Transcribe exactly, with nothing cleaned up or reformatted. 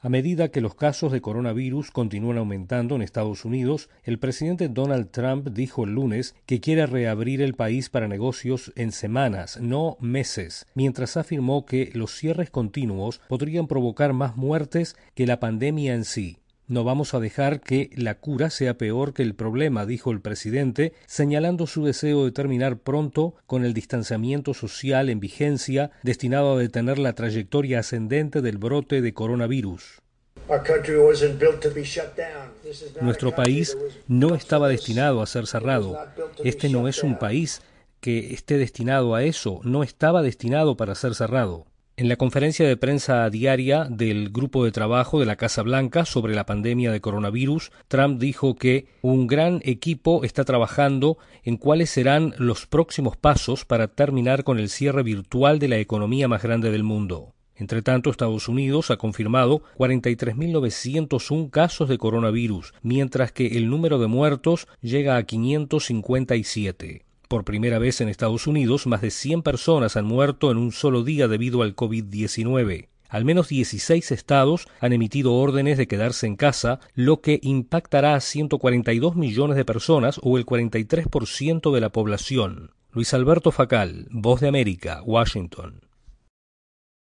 A medida que los casos de coronavirus continúan aumentando en Estados Unidos, el presidente Donald Trump dijo el lunes que quiere reabrir el país para negocios en semanas, no meses, mientras afirmó que los cierres continuos podrían provocar más muertes que la pandemia en sí. No vamos a dejar que la cura sea peor que el problema, dijo el presidente, señalando su deseo de terminar pronto con el distanciamiento social en vigencia destinado a detener la trayectoria ascendente del brote de coronavirus. Nuestro país no estaba destinado a ser cerrado. Este no es un país que esté destinado a eso, no estaba destinado para ser cerrado. En la conferencia de prensa diaria del Grupo de Trabajo de la Casa Blanca sobre la pandemia de coronavirus, Trump dijo que un gran equipo está trabajando en cuáles serán los próximos pasos para terminar con el cierre virtual de la economía más grande del mundo. Entre tanto, Estados Unidos ha confirmado cuarenta y tres mil novecientos uno casos de coronavirus, mientras que el número de muertos llega a quinientos cincuenta y siete. Por primera vez en Estados Unidos, más de cien personas han muerto en un solo día debido al COVID diecinueve. Al menos dieciséis estados han emitido órdenes de quedarse en casa, lo que impactará a ciento cuarenta y dos millones de personas o el cuarenta y tres por ciento de la población. Luis Alberto Facal, Voz de América, Washington.